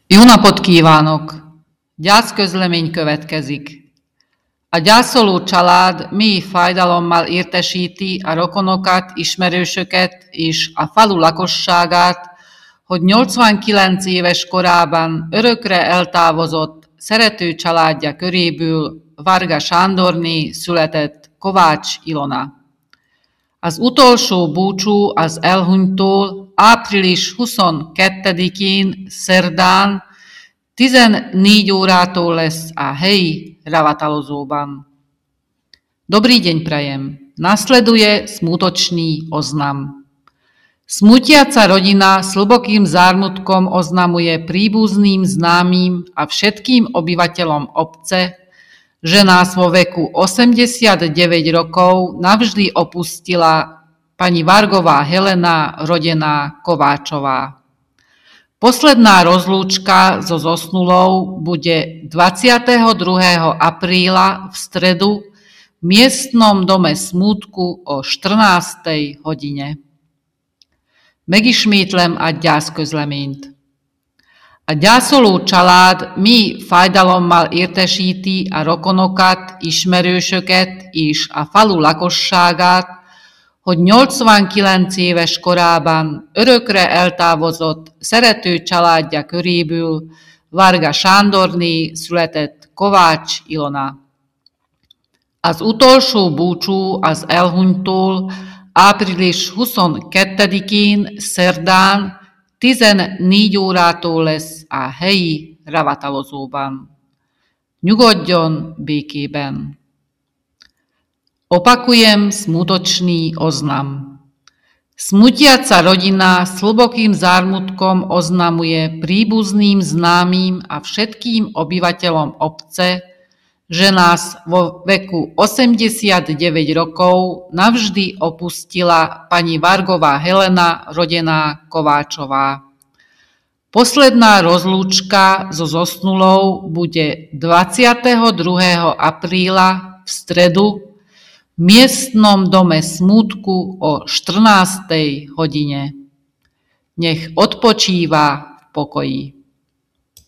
Jó napot kívánok! Gyászközlemény következik. A gyászoló család mély fájdalommal értesíti a rokonokat, ismerősöket és a falu lakosságát, hogy 89 éves korában örökre eltávozott szerető családja köréből Varga Sándorné született Kovács Ilona. Az utolsó búcsú az elhunytól április 22-én szerdán 14 órától lesz a helyi ravatalozóban. Dobrý deň prajem. Nasleduje smutočný oznam. Smutiaca rodina s hlbokým zármutkom oznamuje príbuzným, známym a všetkým obyvateľom obce, že nás vo veku 89 rokov navždy opustila pani Vargová Helena, rodená Kováčová. Posledná rozlúčka so zosnulou bude 22. apríla v stredu v miestnom dome smútku o 14. hodine. Megismétlem a gyászközleményt. A gyászoló család mély fájdalommal értesíti a rokonokat, ismerősöket és a falu lakosságát, hogy 89 éves korában örökre eltávozott szerető családja köréből Varga Sándorné született Kovács Ilona. Az utolsó búcsú az elhunytól április 22-én szerdán 14 órától lesz a helyi ravatalozóban. Nyugodjon békében! Opakujem smutočný oznam. Smutiaca rodina s hlbokým zármutkom oznamuje príbuzným, známym a všetkým obyvateľom obce, že nás vo veku 89 rokov navždy opustila pani Vargová Helena, rodená Kováčová. Posledná rozlúčka so zosnulou bude 22. apríla v stredu v miestnom dome smútku o 14. hodine. Nech odpočíva v pokoji.